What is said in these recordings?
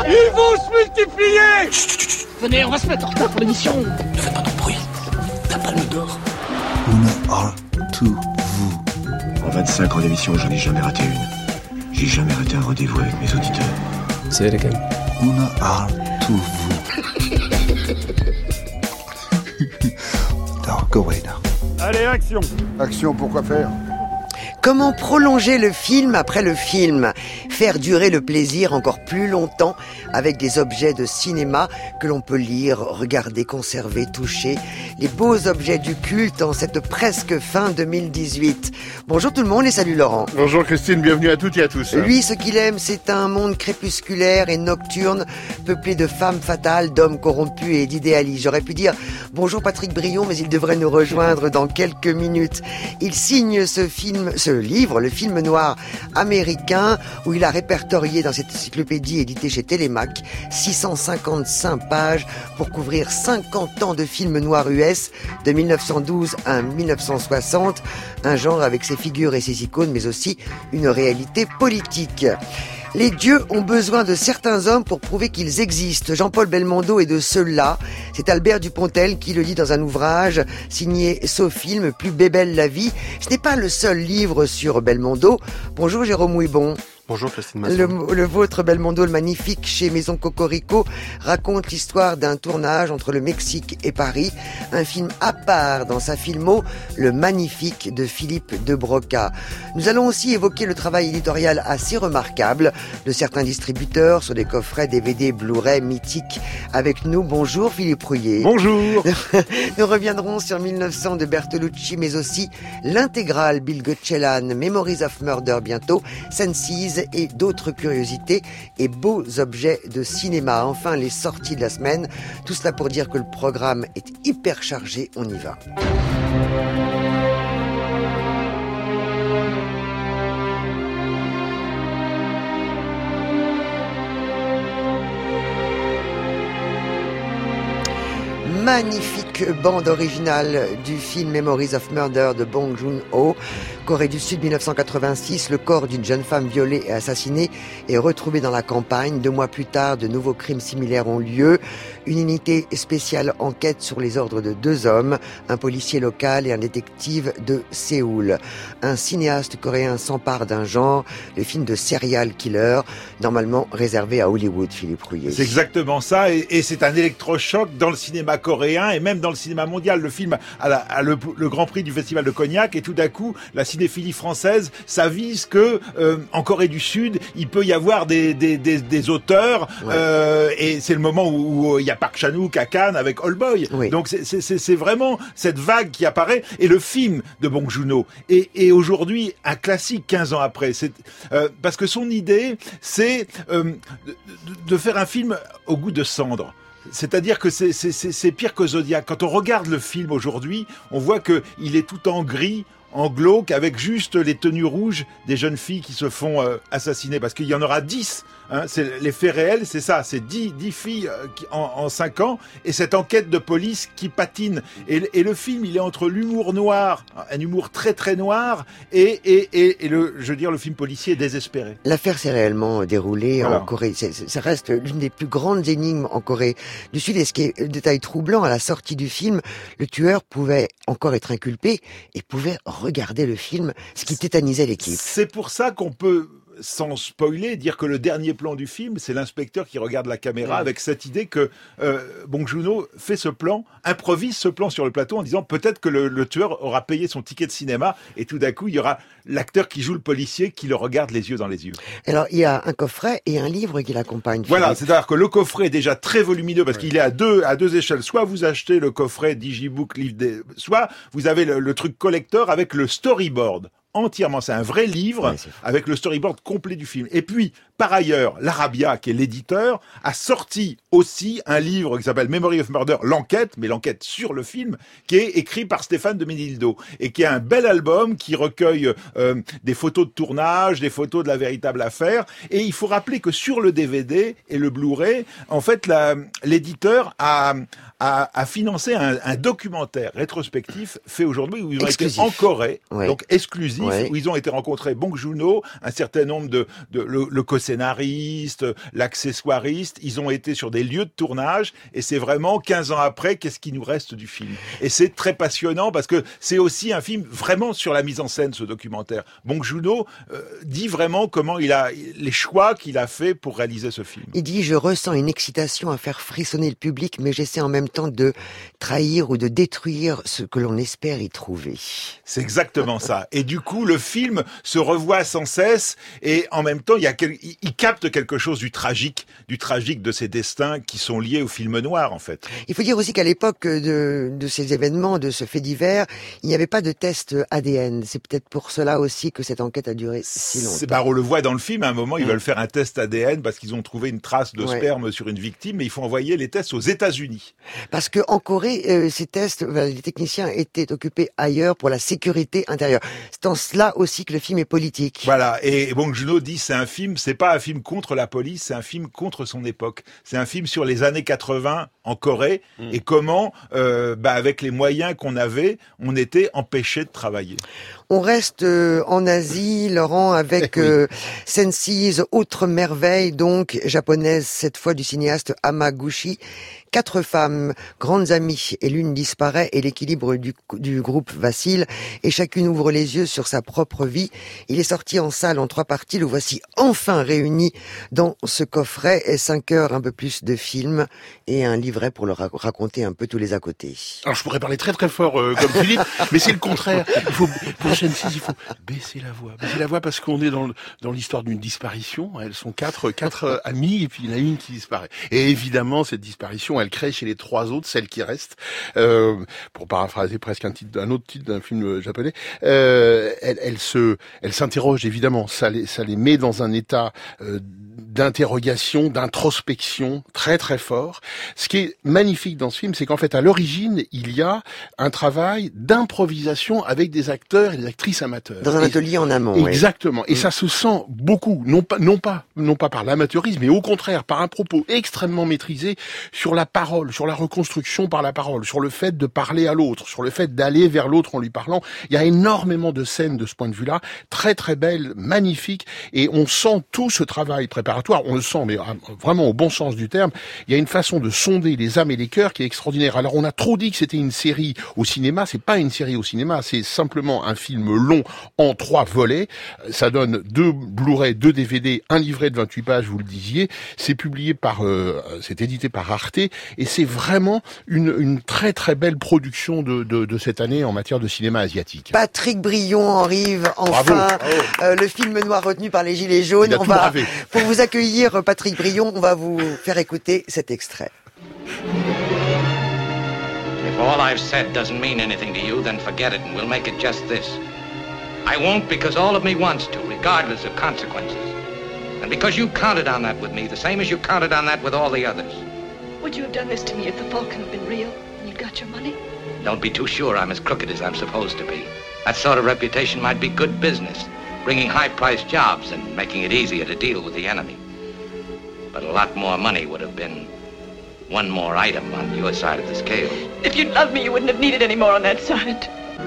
Ils vont se multiplier. Chut. Venez, on va se mettre en retard pour l'émission. Ne fais pas de bruit. La palme d'or. Una heure to vous. En 25 ans d'émission, j'en ai jamais raté une. J'ai jamais raté un rendez-vous avec mes auditeurs. Say it again. Una heure to vous. Now, go away now. Allez, action. Action, pourquoi faire ? Comment prolonger le film après le film ? Faire durer le plaisir encore plus longtemps avec des objets de cinéma que l'on peut lire, regarder, conserver, toucher. Les beaux objets du culte en cette presque fin 2018. Bonjour tout le monde et salut Laurent. Bonjour Christine, bienvenue à toutes et à tous. Lui, ce qu'il aime, c'est un monde crépusculaire et nocturne, peuplé de femmes fatales, d'hommes corrompus et d'idéalistes. J'aurais pu dire bonjour Patrick Brion, mais il devrait nous rejoindre dans quelques minutes. Il signe ce livre, le film noir américain, où il a répertorié dans cette encyclopédie éditée chez Télémac 655 pages pour couvrir 50 ans de films noirs US de 1912 à 1960, un genre avec ses figures et ses icônes, mais aussi une réalité politique. Les dieux ont besoin de certains hommes pour prouver qu'ils existent. Jean-Paul Belmondo est de ceux-là. C'est Albert Dupontel qui le dit dans un ouvrage signé SoFilm, Plus bébelle la vie. Ce n'est pas le seul livre sur Belmondo. Bonjour Jérôme Ouibon. Bonjour Christine Masson. Le vôtre, Belmondo, le magnifique, chez Maison Cocorico, raconte l'histoire d'un tournage entre le Mexique et Paris. Un film à part dans sa filmo, Le Magnifique de Philippe de Broca. Nous allons aussi évoquer le travail éditorial assez remarquable de certains distributeurs sur des coffrets DVD Blu-ray mythiques. Avec nous, bonjour Philippe Rouillet. Bonjour. Nous reviendrons sur 1900 de Bertolucci, mais aussi l'intégrale Bill Gutchelan, Memories of Murder bientôt, Senses et d'autres curiosités et beaux objets de cinéma. Enfin, les sorties de la semaine. Tout cela pour dire que le programme est hyper chargé. On y va. Magnifique bande originale du film Memories of Murder de Bong Joon-ho. Corée du Sud 1986, le corps d'une jeune femme violée et assassinée est retrouvé dans la campagne. 2 mois plus tard, de nouveaux crimes similaires ont lieu. Une unité spéciale enquête sur les ordres de 2 hommes, un policier local et un détective de Séoul. Un cinéaste coréen s'empare d'un genre, le film de serial killer, normalement réservé à Hollywood, Philippe Rouillet. C'est exactement ça, et c'est un électrochoc dans le cinéma coréen et même dans le cinéma mondial. Le film a le Grand Prix du Festival de Cognac, et tout d'un coup, la cinéphilie française s'avise que en Corée du Sud, il peut y avoir des auteurs, ouais. Et c'est le moment où il y a Park Chan-wook à Cannes avec Old Boy. Oui. Donc c'est vraiment cette vague qui apparaît, et le film de Bong Joon-ho est aujourd'hui un classique 15 ans après. Parce que son idée, c'est de faire un film au goût de cendre. C'est-à-dire que c'est pire que Zodiac. Quand on regarde le film aujourd'hui, on voit que il est tout en gris, en glauque, avec juste les tenues rouges des jeunes filles qui se font assassiner, parce qu'il y en aura 10. Hein, c'est les faits réels, c'est ça, c'est 10 filles en 5 ans, et cette enquête de police qui patine. Et le film, il est entre l'humour noir, un humour très très noir, et le film policier désespéré. L'affaire s'est réellement déroulée en Corée. Ça reste l'une des plus grandes énigmes en Corée du Sud. Et ce qui est détail troublant, à la sortie du film, le tueur pouvait encore être inculpé et pouvait regarder le film, ce qui tétanisait l'équipe. C'est pour ça qu'on peut, sans spoiler, dire que le dernier plan du film, c'est l'inspecteur qui regarde la caméra avec cette idée que Bong Joon-ho fait ce plan, improvise ce plan sur le plateau en disant peut-être que le tueur aura payé son ticket de cinéma, et tout d'un coup, il y aura l'acteur qui joue le policier qui le regarde les yeux dans les yeux. Alors, il y a un coffret et un livre qui l'accompagnent. Voilà, c'est-à-dire que le coffret est déjà très volumineux parce qu'il est à deux échelles. Soit vous achetez le coffret Digibook, soit vous avez le truc collector avec le storyboard. Entièrement, c'est un vrai livre avec le storyboard complet du film. Et puis, par ailleurs, l'Arabia, qui est l'éditeur, a sorti aussi un livre qui s'appelle Memory of Murder, l'enquête, mais l'enquête sur le film, qui est écrit par Stéphane de Ménildo, et qui est un bel album qui recueille des photos de tournage, des photos de la véritable affaire. Et il faut rappeler que sur le DVD et le Blu-ray, en fait, l'éditeur a financé un documentaire rétrospectif fait aujourd'hui, où ils ont été en Corée, donc exclusif, exclusif où ils ont été rencontrés Bong Joon-ho, un certain nombre le co-scénariste, l'accessoiriste. Ils ont été sur des lieux de tournage et c'est vraiment 15 ans après, qu'est-ce qui nous reste du film. Et c'est très passionnant parce que c'est aussi un film vraiment sur la mise en scène, ce documentaire. Bong Joon-ho dit vraiment comment les choix qu'il a fait pour réaliser ce film. Il dit: je ressens une excitation à faire frissonner le public, mais j'essaie en même temps de trahir ou de détruire ce que l'on espère y trouver. C'est exactement ça. Et du coup, le film se revoit sans cesse et en même temps, il capte quelque chose du tragique de ces destins qui sont liés au film noir, en fait. Il faut dire aussi qu'à l'époque de ces événements, de ce fait divers, il n'y avait pas de test ADN. C'est peut-être pour cela aussi que cette enquête a duré si longtemps. On le voit dans le film, à un moment, ils veulent faire un test ADN parce qu'ils ont trouvé une trace de sperme sur une victime, mais il faut envoyer les tests aux États-Unis. Parce que en Corée, ces tests, les techniciens étaient occupés ailleurs pour la sécurité intérieure. C'est en cela aussi que le film est politique. Voilà, et Bong Joon-ho dit c'est pas un film contre la police, c'est un film contre son époque. C'est un film sur les années 80 en Corée et comment, avec les moyens qu'on avait, on était empêchés de travailler. On reste en Asie, Laurent, avec Sensi's autre merveille, donc japonaise, cette fois du cinéaste Hamaguchi. 4 femmes, grandes amies, et l'une disparaît et l'équilibre du groupe vacille et chacune ouvre les yeux sur sa propre vie. Il est sorti en salle en 3 parties, le voici enfin réuni dans ce coffret et 5 heures, un peu plus de film et un livret pour leur raconter un peu tous les à côté. Alors je pourrais parler très très fort comme Philippe, mais c'est le contraire. Pour Sensi, il faut baisser la voix parce qu'on est dans l'histoire d'une disparition. Elles sont 4 amies et puis il y en a une qui disparaît. Et évidemment cette disparition, elle crée chez les 3 autres, celles qui restent, pour paraphraser presque un autre titre d'un film japonais, elles s'interrogent évidemment, ça les met dans un état d'interrogation, d'introspection très très fort. Ce qui est magnifique dans ce film, c'est qu'en fait à l'origine, il y a un travail d'improvisation avec des acteurs et des actrices amateurs. Dans un atelier en amont. Exactement. Et ça se sent beaucoup, non pas par l'amateurisme, mais au contraire par un propos extrêmement maîtrisé sur la parole, sur la reconstruction par la parole, sur le fait de parler à l'autre, sur le fait d'aller vers l'autre en lui parlant. Il y a énormément de scènes de ce point de vue-là, très très belles, magnifiques, et on sent tout ce travail préparatoire, on le sent, mais vraiment au bon sens du terme. Il y a une façon de sonder les âmes et les cœurs qui est extraordinaire. Alors on a trop dit que c'était une série au cinéma, c'est pas une série au cinéma, c'est simplement un film long en 3 volets. Ça donne 2 Blu-ray, 2 DVD, un livret de 28 pages, vous le disiez. C'est publié c'est édité par Arte, et c'est vraiment une très très belle production de cette année en matière de cinéma asiatique. Patrick Brion arrive enfin. Le film noir retenu par les Gilets jaunes. Pour vous accueillir, Patrick Brion, on va vous faire écouter cet extrait. If all I've said doesn't mean anything to you, then forget it and we'll make it just this. I won't because all of me wants to, regardless of consequences. And because you counted on that with me, the same as you counted on that with all the others. Would you have done this to me if the Falcon had been real and you'd got your money? Don't be too sure I'm as crooked as I'm supposed to be. That sort of reputation might be good business, bringing high-priced jobs and making it easier to deal with the enemy. But a lot more money would have been one more item on your side of the scale. If you'd loved me, you wouldn't have needed any more on that side.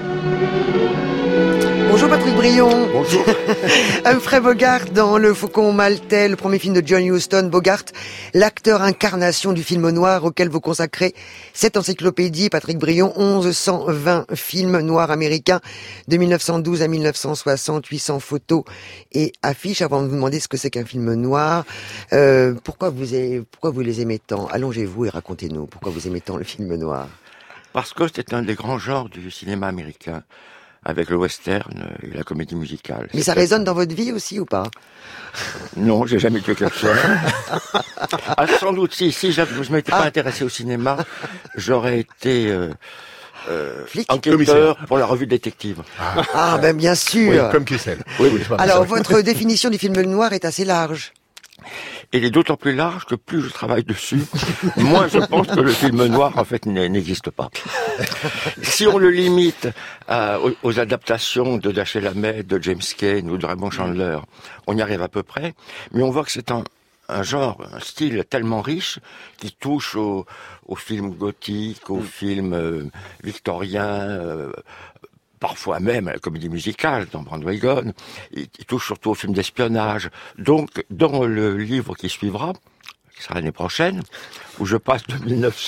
Bonjour Patrick Brion. Bonjour. Humphrey Bogart dans Le Faucon Maltais, le premier film de John Huston. Bogart, l'acteur incarnation du film noir auquel vous consacrez cette encyclopédie, Patrick Brion, 1120 films noirs américains de 1912 à 1960, 800 photos et affiches. Avant de vous demander ce que c'est qu'un film noir, pourquoi vous les aimez tant? Allongez-vous et racontez-nous pourquoi vous aimez tant le film noir. Parce que c'est un des grands genres du cinéma américain, avec le western et la comédie musicale. Mais ça résonne dans votre vie aussi ou pas? Non, j'ai jamais tué quelqu'un. Sans doute, si je ne m'étais pas intéressé au cinéma, j'aurais été enquêteur pour la revue détective. Ben bien sûr. Oui, comme Kessel. Oui. Alors, votre définition du film noir est assez large. Il est d'autant plus large que plus je travaille dessus, moins je pense que le film noir, en fait, n'existe pas. Si on le limite aux adaptations de Dashiell Hammett, de James Cain ou de Raymond Chandler, on y arrive à peu près, mais on voit que c'est un genre, un style tellement riche qui touche au film gothique, au film victorien, parfois même à la comédie musicale dans Bandwagon. Il touche surtout au film d'espionnage. Donc, dans le livre qui suivra, qui sera l'année prochaine, où je passe de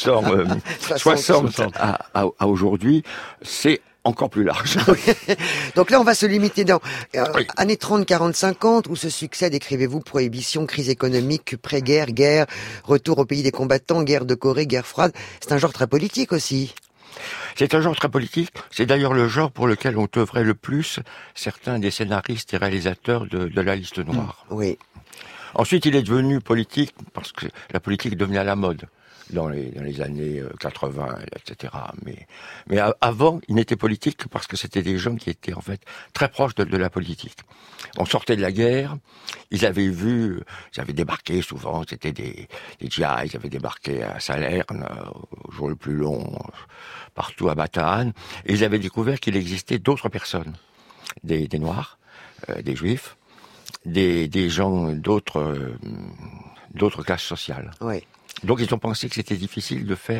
1960 à aujourd'hui, c'est encore plus large. Donc là, on va se limiter dans années 30, 40, 50, où se succèdent, écrivez-vous, prohibition, crise économique, pré-guerre, guerre, retour au pays des combattants, guerre de Corée, guerre froide. C'est un genre très politique aussi. C'est un genre très politique. C'est d'ailleurs le genre pour lequel ont œuvré le plus certains des scénaristes et réalisateurs de la liste noire. Oui. Ensuite, il est devenu politique parce que la politique devenait à la mode dans les années 80, etc. Mais avant, il n'était politique que parce que c'était des gens qui étaient en fait très proches de la politique. On sortait de la guerre, ils avaient débarqué souvent, c'était des GI, ils avaient débarqué à Salerne, au jour le plus long, partout à Bataane, et ils avaient découvert qu'il existait d'autres personnes, des Noirs, des Juifs, des gens d'autres classes sociales. Oui. Donc ils ont pensé que c'était difficile de faire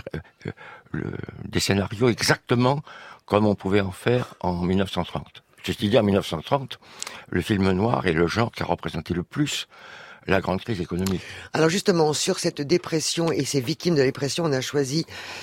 des scénarios exactement comme on pouvait en faire en 1930. Ceci dit, en 1930, le film noir est le genre qui a représenté le plus la grande crise économique. Alors justement, sur cette dépression et ces victimes de la dépression, on a choisi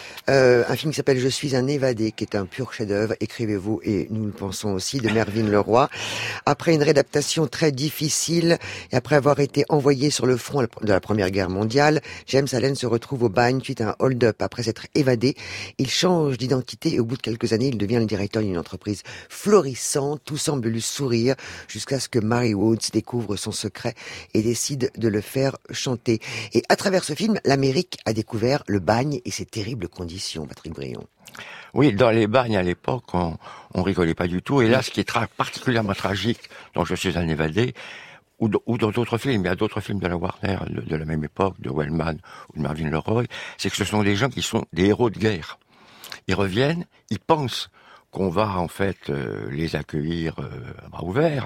un film qui s'appelle Je suis un évadé, qui est un pur chef-d'œuvre, écrivez-vous, et nous le pensons aussi, de Mervyn LeRoy. Après une réadaptation très difficile, et après avoir été envoyé sur le front de la Première Guerre mondiale, James Allen se retrouve au bagne suite à un hold-up. Après s'être évadé, il change d'identité et au bout de quelques années, il devient le directeur d'une entreprise florissante. Tout semble lui sourire jusqu'à ce que Mary Woods découvre son secret et décide de le faire chanter. Et à travers ce film, l'Amérique a découvert le bagne et ses terribles conditions. Patrick Brion. Oui, dans les bagnes à l'époque, on rigolait pas du tout. Et là, ce qui est particulièrement tragique dans Je suis un évadé, ou dans d'autres films, il y a d'autres films de la Warner de la même époque, de Wellman ou de Mervyn LeRoy, c'est que ce sont des gens qui sont des héros de guerre. Ils reviennent, ils pensent qu'on va en fait les accueillir à bras ouverts.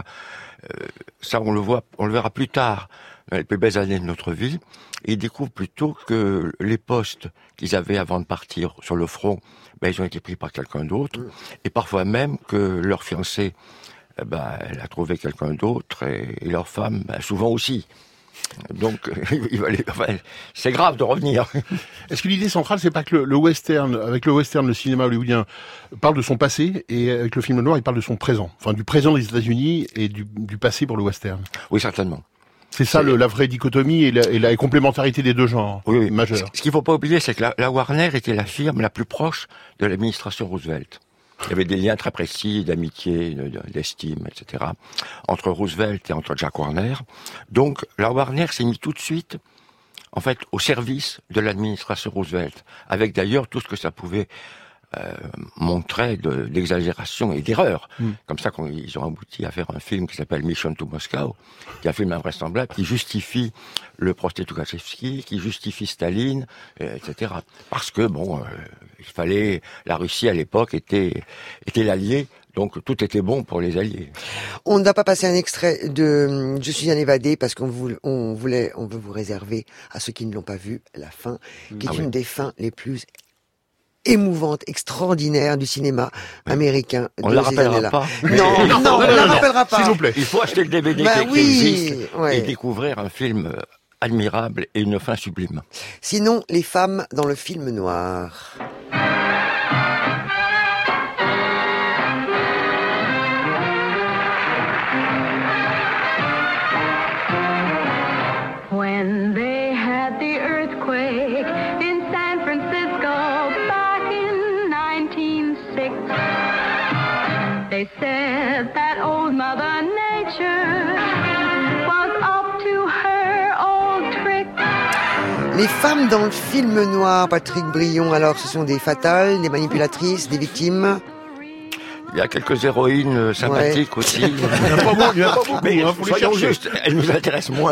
Ça, on le verra plus tard, dans les plus belles années de notre vie. Et ils découvrent plutôt que les postes qu'ils avaient avant de partir sur le front, ils ont été pris par quelqu'un d'autre. Et parfois même que leur fiancée, elle a trouvé quelqu'un d'autre, et leur femme, souvent aussi. Donc, c'est grave de revenir. Est-ce que l'idée centrale, c'est pas que le western, avec le western, le cinéma hollywoodien parle de son passé, et avec le film noir, il parle de son présent. Enfin, du présent des États-Unis et du passé pour le western. Oui, certainement. C'est ça la vraie dichotomie et la complémentarité des deux genres majeurs. Ce qu'il faut pas oublier, c'est que la Warner était la firme la plus proche de l'administration Roosevelt. Il y avait des liens très précis d'amitié, d'estime, etc. entre Roosevelt et entre Jack Warner. Donc, la Warner s'est mise tout de suite, en fait, au service de l'administration Roosevelt, avec d'ailleurs tout ce que ça pouvait montrer d'exagération et d'erreur. Comme ça, ils ont abouti à faire un film qui s'appelle Mission to Moscow, qui est un film invraisemblable, qui justifie le procès Tukhachevski, qui justifie Staline, etc. Parce que, il fallait... La Russie, à l'époque, était l'allié, donc tout était bon pour les alliés. On ne va pas passer un extrait de Je suis un évadé, parce qu'on veut vous réserver, à ceux qui ne l'ont pas vu, la fin, qui est une des fins les plus émouvante, extraordinaire du cinéma américain. On ne la rappellera pas. Non, on ne la rappellera pas. S'il vous plaît. Il faut acheter le DVD qui existe et découvrir un film admirable et une fin sublime. Sinon, les femmes dans le film noir. When they had the earthquake in San Francisco back in 1906, they said that old Mother Nature was up to her old trick. Les femmes dans le film noir, Patrick Brion, alors ce sont des fatales, des manipulatrices, des victimes? Il y a quelques héroïnes sympathiques aussi. Il n'y en a pas beaucoup, mais faut les changer. Juste, elles nous intéressent moins.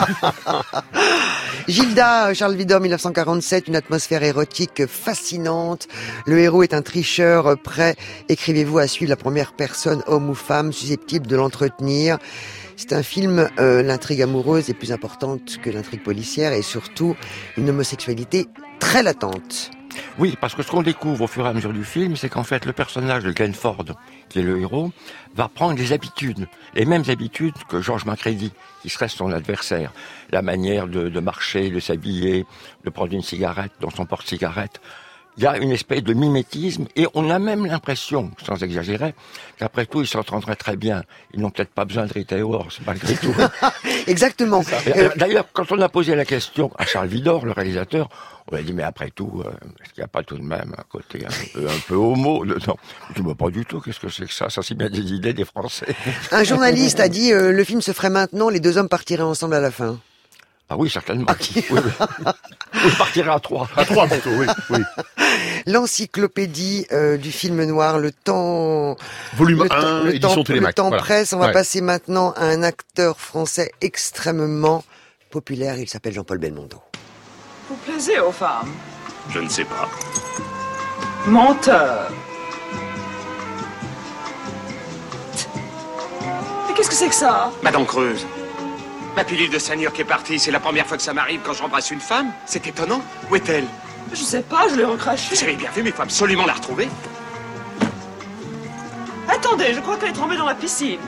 Gilda, Charles Vidor, 1947, une atmosphère érotique fascinante. Le héros est un tricheur prêt, écrivez-vous, à suivre la première personne, homme ou femme, susceptible de l'entretenir. C'est un film, l'intrigue amoureuse est plus importante que l'intrigue policière et surtout une homosexualité très latente. Oui, parce que ce qu'on découvre au fur et à mesure du film, c'est qu'en fait, le personnage de Glenn Ford, qui est le héros, va prendre des habitudes, les mêmes habitudes que George Macready, qui serait son adversaire. La manière de marcher, de s'habiller, de prendre une cigarette dans son porte-cigarette. Il y a une espèce de mimétisme, et on a même l'impression, sans exagérer, qu'après tout, ils s'entendraient très bien. Ils n'ont peut-être pas besoin de Rita Hayworth, malgré tout. Exactement. D'ailleurs, quand on a posé la question à Charles Widor, le réalisateur, on a dit, mais après tout, est-ce qu'il n'y a pas tout de même un côté un peu homo dedans? Je ne dis, pas du tout, qu'est-ce que c'est que ça? Ça, c'est bien des idées des Français. Un journaliste a dit, le film se ferait maintenant, les deux hommes partiraient ensemble à la fin. Ah oui, certainement. Oui, oui. Je partirai à 3. À 3 plutôt, oui. L'encyclopédie du film noir, le temps... Volume 1, édition Télémac. Le temps voilà. presse. On va passer maintenant à un acteur français extrêmement populaire. Il s'appelle Jean-Paul Belmondo. Vous plaisez aux femmes? Je ne sais pas. Menteur. Mais qu'est-ce que c'est que ça? Madame Creuse. Ma pilule de cyanure qui est partie, c'est la première fois que ça m'arrive quand j'embrasse une femme. C'est étonnant. Où est-elle? Je sais pas, je l'ai recrachée. Vous avez bien vu, mais il faut absolument la retrouver. Attendez, je crois qu'elle est tombée dans la piscine.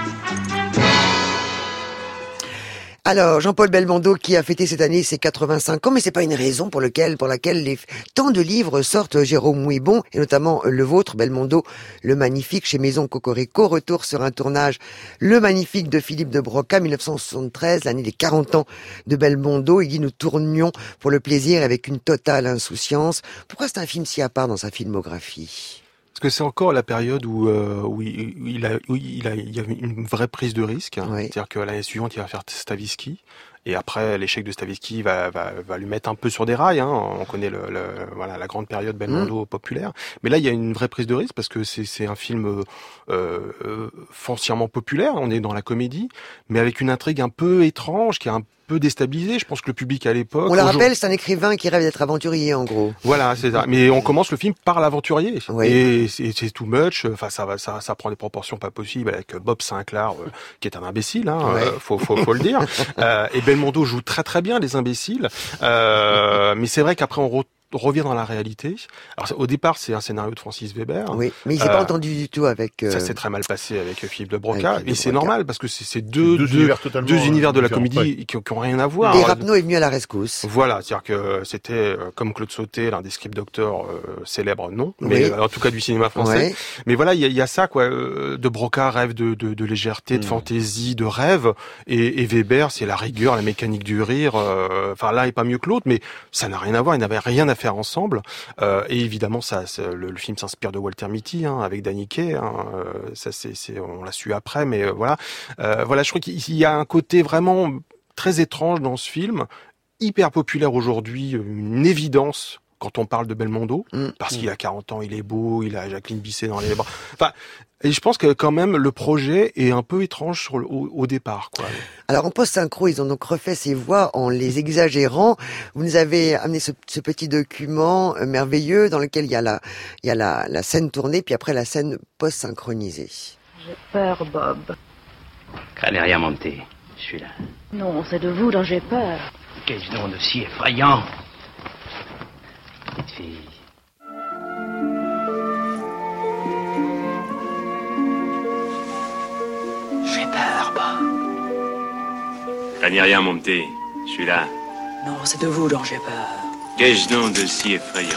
Alors, Jean-Paul Belmondo qui a fêté cette année ses 85 ans, mais c'est pas une raison pour laquelle tant de livres sortent. Jérôme Ouibon, et notamment le vôtre, Belmondo, le Magnifique, chez Maison Cocorico. Retour sur un tournage, le Magnifique de Philippe de Broca, 1973, l'année des 40 ans de Belmondo. Il dit, nous tournions pour le plaisir avec une totale insouciance. Pourquoi c'est un film si à part dans sa filmographie? Parce que c'est encore la période où il y avait une vraie prise de risque. Oui. C'est-à-dire que l'année suivante, il va faire Stavisky. Et après, l'échec de Stavisky va lui mettre un peu sur des rails. Hein. On connaît voilà, la grande période Belmondo populaire. Mais là, il y a une vraie prise de risque parce que c'est un film foncièrement populaire. On est dans la comédie, mais avec une intrigue un peu étrange qui est un peu déstabilisé. Je pense que le public à l'époque... On le rappelle, c'est un écrivain qui rêve d'être aventurier, en gros. Voilà, c'est ça. Mais on commence le film par l'aventurier. Oui. Et c'est too much. Enfin, ça prend des proportions pas possibles avec Bob Sinclair, qui est un imbécile, hein. Ouais. Faut le dire. Et Belmondo joue très très bien les imbéciles. Mais c'est vrai qu'après on revient dans la réalité. Alors au départ, c'est un scénario de Francis Weber. Oui, mais il s'est pas entendu du tout avec... Ça s'est très mal passé avec Philippe de Broca. Et c'est normal parce que c'est deux univers de la comédie qui ont rien à voir. Et Rapneau est venu à la rescousse. Voilà, c'est-à-dire que c'était comme Claude Sauté, l'un des script docteurs célèbres, non, mais en tout cas du cinéma français. Ouais. Mais voilà, il y a ça quoi. De Broca rêve de légèreté, de fantaisie, de rêve, et Weber c'est la rigueur, la mécanique du rire. Enfin là, il est pas mieux que l'autre, mais ça n'a rien à voir. Ils n'avaient rien à faire ensemble. Et évidemment, le film s'inspire de Walter Mitty, hein, avec Danny Kaye. Hein, ça on l'a su après, mais voilà. Voilà, je crois qu'il y a un côté vraiment très étrange dans ce film, hyper populaire aujourd'hui, une évidence quand on parle de Belmondo, parce qu'il a 40 ans, il est beau, il a Jacqueline Bisset dans les bras. Enfin, et je pense que quand même le projet est un peu étrange au départ, quoi. Alors en post-synchro, ils ont donc refait ces voix en les exagérant. Vous nous avez amené ce petit document merveilleux dans lequel il y a la scène tournée, puis après la scène post-synchronisée. J'ai peur, Bob. Craignez rien, mon petit. Je suis là. Non, c'est de vous dont j'ai peur. Qu'est-ce nom de si effrayant? Petite fille. J'ai peur, Bob. Craignez rien, mon petit. Je suis là. Non, c'est de vous dont j'ai peur. Qu'ai-je donc de si effrayant?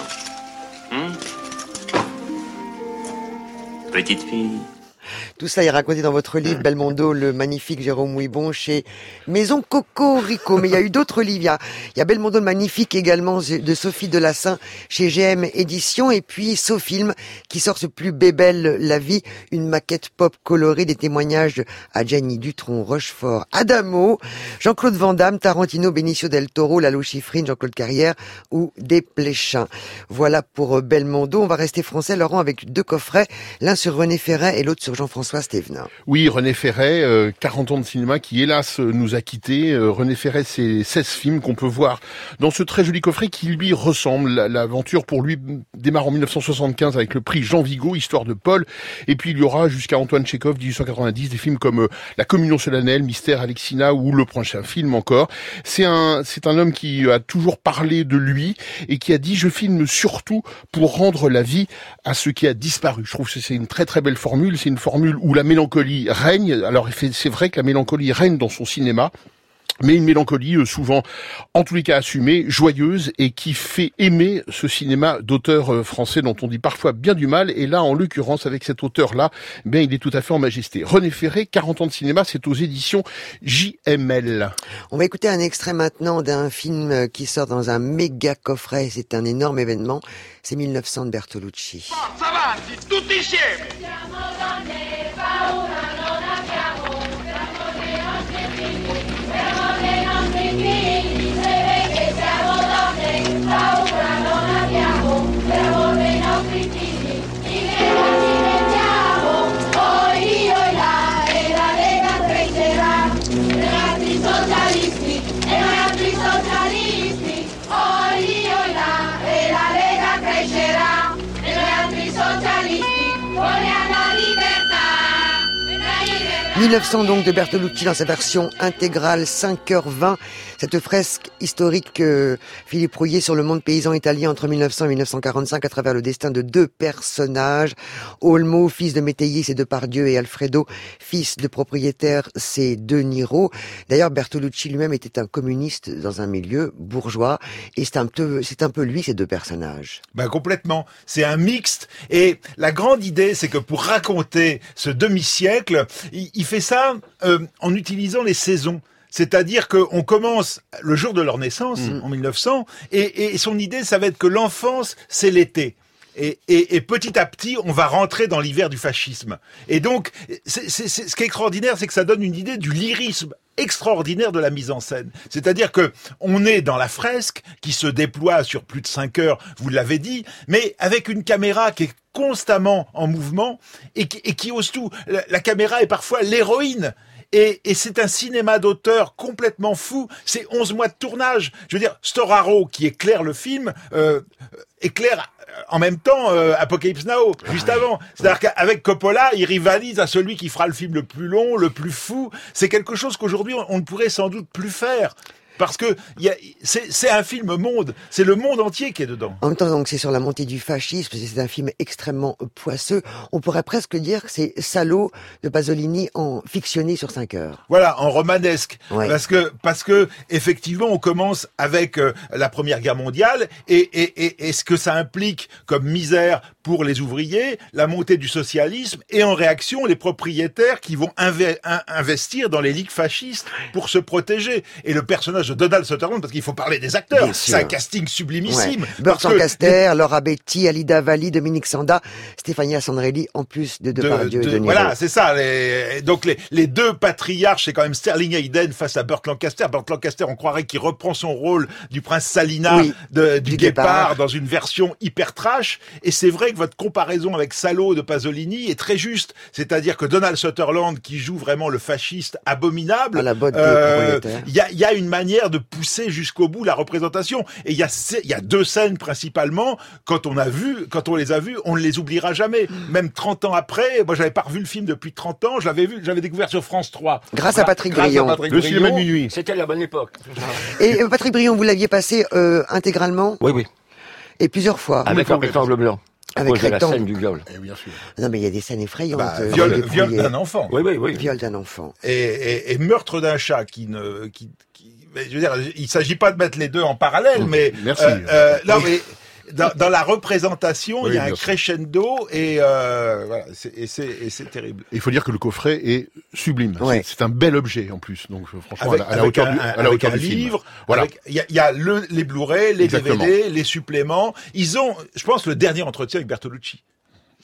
Petite fille. Tout ça est raconté dans votre livre Belmondo, le Magnifique, Jérôme Ouibon, chez Maison Cocorico. Mais il y a eu d'autres livres. Il y a Belmondo le Magnifique également de Sophie Delassin chez GM Éditions. Et puis Sofilm qui sort ce Plus bébelle la vie, une maquette pop colorée, des témoignages à Gianni Dutronc, Rochefort, Adamo, Jean-Claude Van Damme, Tarantino, Benicio del Toro, Lalo Schifrin, Jean-Claude Carrière ou Desplechin. Voilà pour Belmondo. On va rester français, Laurent, avec deux coffrets, l'un sur René Ferret et l'autre sur Jean-François François Stévenin. Oui, René Ferré, 40 ans de cinéma qui, hélas, nous a quittés. René Ferré, c'est 16 films qu'on peut voir dans ce très joli coffret qui lui ressemble. L'aventure, pour lui, démarre en 1975 avec le prix Jean Vigo, Histoire de Paul. Et puis, il y aura jusqu'à Antoine Tchekhov, 1890, des films comme La Communion solennelle, Mystère, Alexina ou le prochain film encore. C'est un homme qui a toujours parlé de lui et qui a dit « Je filme surtout pour rendre la vie à ce qui a disparu ». Je trouve que c'est une très très belle formule. C'est une formule où la mélancolie règne. Alors c'est vrai que la mélancolie règne dans son cinéma, mais une mélancolie souvent, en tous les cas assumée, joyeuse, et qui fait aimer ce cinéma d'auteur français dont on dit parfois bien du mal. Et là, en l'occurrence, avec cet auteur-là, ben il est tout à fait en majesté. René Ferré, 40 ans de cinéma, c'est aux éditions JML. On va écouter un extrait maintenant d'un film qui sort dans un méga coffret. C'est un énorme événement. C'est 1900 de Bertolucci. Forza avanti, tutti insieme! « 1900 donc de Bertolucci dans sa version intégrale, 5h20. Cette fresque historique Philippe Rouillet sur le monde paysan italien entre 1900 et 1945 à travers le destin de deux personnages. Olmo, fils de métayer, c'est Depardieu, et Alfredo, fils de propriétaire, c'est De Niro. D'ailleurs, Bertolucci lui-même était un communiste dans un milieu bourgeois, et c'est un peu lui, ces deux personnages. Ben complètement. C'est un mixte, et la grande idée, c'est que pour raconter ce demi-siècle, il fait ça en utilisant les saisons. C'est-à-dire qu'on commence le jour de leur naissance, en 1900, et son idée, ça va être que l'enfance, c'est l'été. Et petit à petit, on va rentrer dans l'hiver du fascisme. Et donc, ce qui est extraordinaire, c'est que ça donne une idée du lyrisme extraordinaire de la mise en scène. C'est-à-dire que on est dans la fresque qui se déploie sur plus de 5 heures, vous l'avez dit, mais avec une caméra qui est constamment en mouvement et qui ose tout. La caméra est parfois l'héroïne. Et c'est un cinéma d'auteur complètement fou. C'est 11 mois de tournage. Je veux dire, Storaro, qui éclaire le film, éclaire en même temps Apocalypse Now, juste avant. C'est-à-dire qu'avec Coppola, il rivalise à celui qui fera le film le plus long, le plus fou. C'est quelque chose qu'aujourd'hui, on ne pourrait sans doute plus faire. Parce que c'est un film monde, c'est le monde entier qui est dedans. En même temps, donc, c'est sur la montée du fascisme, c'est un film extrêmement poisseux. On pourrait presque dire que c'est Salo de Pasolini en fictionné sur 5 heures. Voilà, en romanesque. Ouais. Parce que effectivement, on commence avec la Première Guerre mondiale et ce que ça implique comme misère pour les ouvriers, la montée du socialisme et en réaction, les propriétaires qui vont investir dans les ligues fascistes pour se protéger. Et le personnage de Donald Sutherland, parce qu'il faut parler des acteurs, c'est un casting sublimissime. Ouais. Burt Lancaster, Laura Betti, Alida Valli, Dominique Sanda, Stefania Sandrelli, en plus de Depardieu et De Niro. Voilà, c'est ça. Donc les deux patriarches, c'est quand même Sterling Hayden face à Burt Lancaster. Burt Lancaster, on croirait qu'il reprend son rôle du prince Salina du Guépard dans une version hyper trash. Et c'est vrai que votre comparaison avec Salo de Pasolini est très juste. C'est-à-dire que Donald Sutherland, qui joue vraiment le fasciste abominable, à la botte des propriétaires. Il y a une manière de pousser jusqu'au bout la représentation. Et il y a deux scènes principalement. Quand on les a vues, on ne les oubliera jamais. Même 30 ans après, moi j'avais pas revu le film depuis 30 ans, j'avais découvert sur France 3. Grâce à Patrick Brion. Le cinéma de minuit. C'était la bonne époque. Et Patrick Brion, vous l'aviez passé intégralement? Oui. Et plusieurs fois. Avec un rectangle blanc. Avec cause de la rectangle. scène du viol. Bien sûr. Non, mais il y a des scènes effrayantes. Viol d'un enfant. Oui. Viol d'un enfant. Et meurtre d'un chat je veux dire, il s'agit pas de mettre les deux en parallèle, mais merci. Non, mais dans la représentation, il y a un crescendo et voilà, c'est terrible. Il faut dire que le coffret est sublime. Ouais. C'est un bel objet en plus. Donc franchement, à la hauteur du film. Livre. Voilà. Il y a les Blu-ray, les Exactement. DVD, les suppléments. Ils ont, je pense, le dernier entretien avec Bertolucci.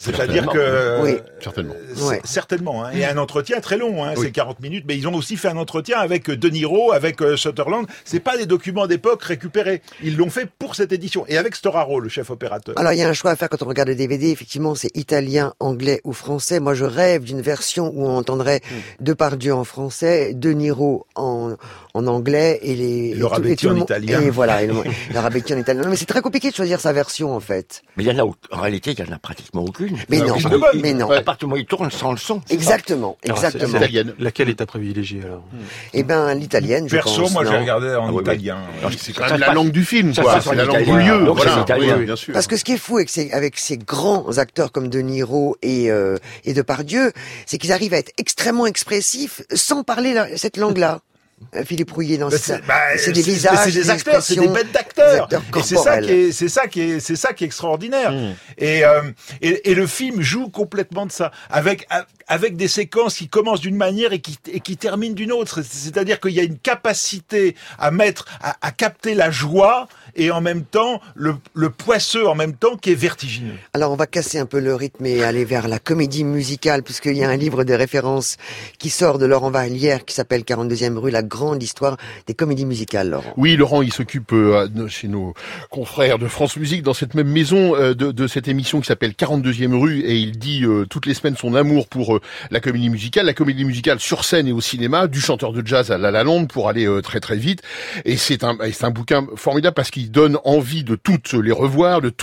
C'est-à-dire que... Oui. Certainement. Certainement. Hein. Et un entretien très long, hein, c'est 40 minutes. Mais ils ont aussi fait un entretien avec De Niro, avec Sutherland. C'est pas des documents d'époque récupérés. Ils l'ont fait pour cette édition. Et avec Storaro, le chef opérateur. Alors, il y a un choix à faire quand on regarde le DVD. Effectivement, c'est italien, anglais ou français. Moi, je rêve d'une version où on entendrait Depardieu en français, De Niro en anglais et le Rabetti en italien. Et voilà, le Rabetti en italien. Non, mais c'est très compliqué de choisir sa version, en fait. Mais il y en a, en réalité, il y en a pratiquement aucune. Mais non, mais non. À partir du moment où il tourne sans le son. Exactement, exactement. Laquelle est ta privilégiée, alors? Eh ben, l'italienne, je pense. Perso, moi, non j'ai regardé en italien. C'est quand même la langue du film, quoi. C'est la langue du lieu. Voilà, oui, bien sûr. Parce que ce qui est fou avec ces grands acteurs comme De Niro et Depardieu, c'est qu'ils arrivent à être extrêmement expressifs sans parler cette langue-là. Philippe Rouillet dans ça. C'est des visages, c'est des acteurs, c'est des bêtes d'acteurs. Et c'est ça qui est extraordinaire. Et le film joue complètement de ça, avec des séquences qui commencent d'une manière et qui terminent d'une autre. C'est-à-dire qu'il y a une capacité à capter la joie et en même temps le poisseux en même temps qui est vertigineux. Alors on va casser un peu le rythme et aller vers la comédie musicale, puisqu'il y a un livre de référence qui sort de Laurent Vallière qui s'appelle 42e rue, la grande histoire des comédies musicales, Laurent. Oui, Laurent, il s'occupe chez nos confrères de France Musique dans cette même maison de cette émission qui s'appelle 42e rue, et il dit toutes les semaines son amour pour la comédie musicale sur scène et au cinéma, du chanteur de jazz à La La Land pour aller très très vite. Et c'est un bouquin formidable parce qu'il donne envie de tous les revoir, de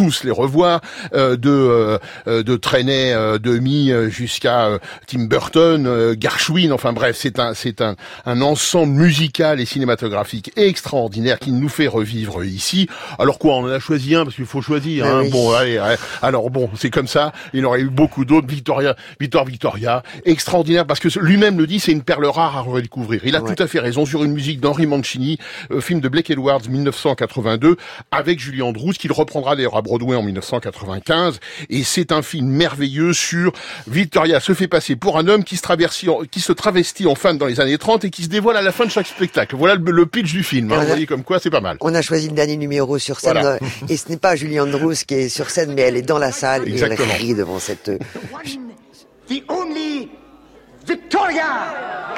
Trenet, Demy jusqu'à Tim Burton, Gershwin, enfin bref, c'est un ensemble musical et cinématographique extraordinaire qui nous fait revivre ici. Alors quoi, on en a choisi un parce qu'il faut choisir. Hein. Oui. Bon, allez. Alors bon, c'est comme ça. Il y en aurait eu beaucoup d'autres. Victoria, extraordinaire parce que lui-même le dit, c'est une perle rare à redécouvrir. Il a tout à fait raison sur une musique d'Henry Mancini, film de Blake Edwards 1982, avec Julie Andrews, qu'il reprendra d'ailleurs à Broadway en 1995. Et c'est un film merveilleux sur Victoria se fait passer pour un homme qui se travestit en femme dans les années 30 et qui se dévoile à la fin de chaque spectacle. Voilà le pitch du film. Vous voyez comme quoi, c'est pas mal. On a choisi le dernier numéro sur scène. Voilà. Et ce n'est pas Julie Andrews qui est sur scène, mais elle est dans la salle. Exactement. Et elle rit devant cette... The only Victoria!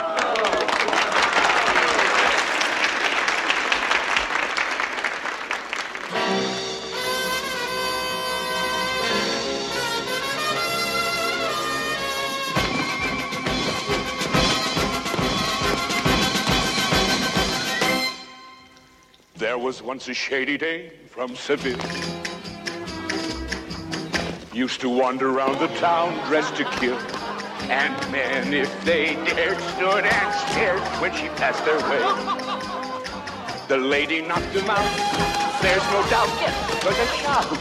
There was once a shady dame from Seville. Used to wander around the town dressed to kill. And men, if they dared, stood and stared when she passed their way. The lady knocked them out, there's no doubt, with a shout.